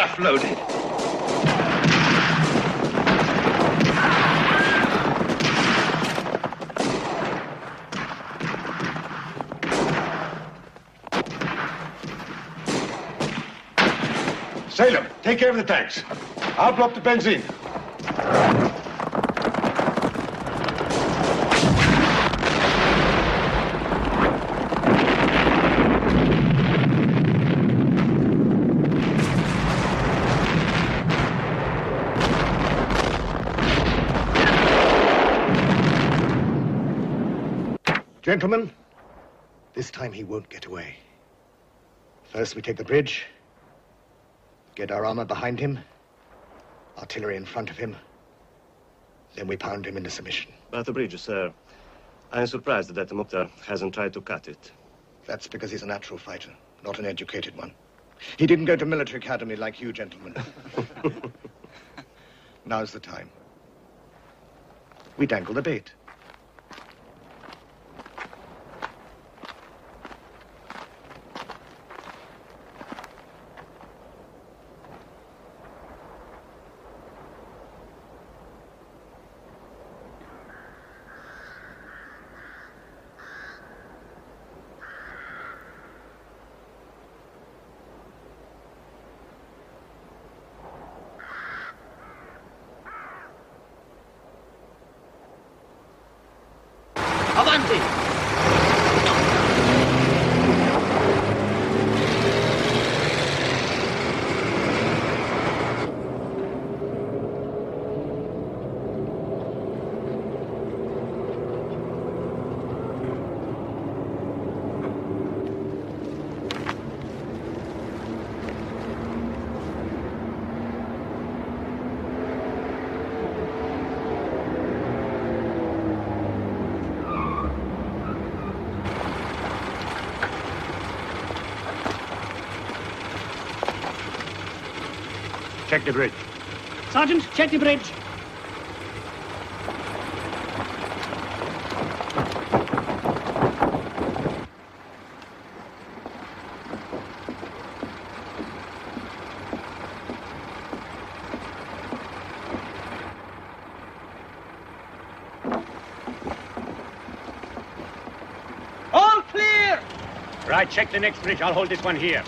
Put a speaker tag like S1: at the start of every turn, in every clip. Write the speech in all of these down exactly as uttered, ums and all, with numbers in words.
S1: Enough loaded.
S2: Salem, take care of the tanks. I'll blow up the benzene.
S3: Gentlemen, this time he won't get away. First we take the bridge, get our armor behind him, artillery in front of him, then we pound him into submission.
S4: But the bridge, sir, I'm surprised that Mukhtar hasn't tried to cut it.
S3: That's because he's a natural fighter, not an educated one. He didn't go to military academy like you, gentlemen. Now's the time. We dangle the bait.
S5: Avanti!
S2: Check the bridge.
S5: Sergeant, check the bridge.
S1: All clear! Right, check the next bridge. I'll hold this one here.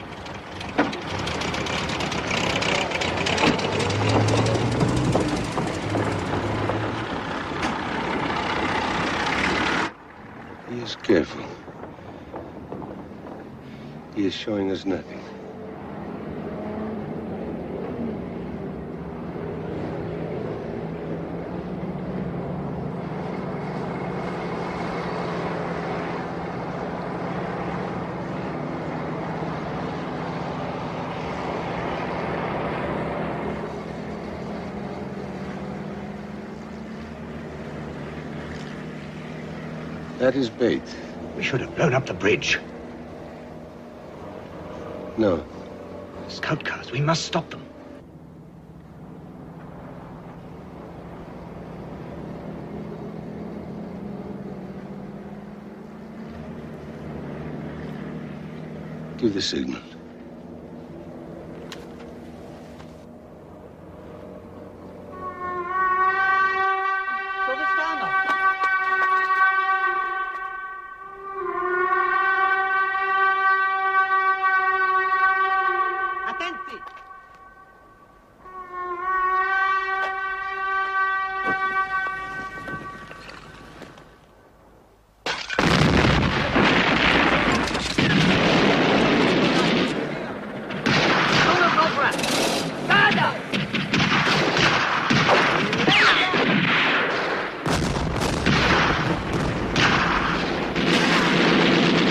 S6: He is careful. He is showing us nothing. That is bait.
S3: We should have blown up the bridge.
S6: No.
S3: Scout cars, we must stop them.
S6: Give the signal.